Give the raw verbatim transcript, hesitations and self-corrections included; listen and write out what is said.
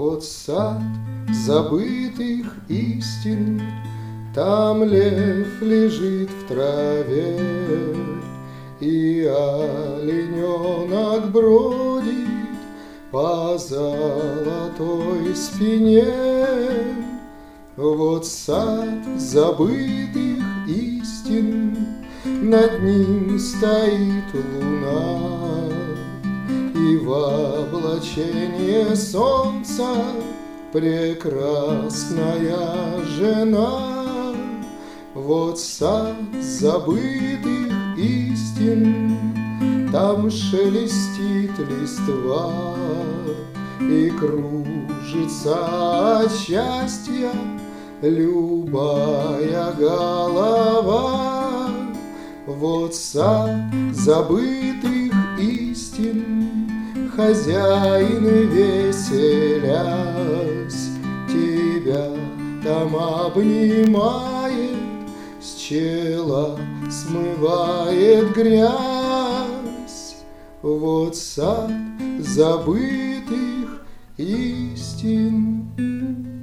Вот сад забытых истин, там лев лежит в траве, и олененок бродит по золотой спине. Вот сад забытых истин, над ним стоит луна, и в облачении солнца прекрасная жена. Вот сад забытых истин, там шелестит листва, и кружится от счастья любая голова. Вот сад забытых истин, хозяин, веселясь, тебя там обнимает, с чела смывает грязь. Вот сад забытых истин.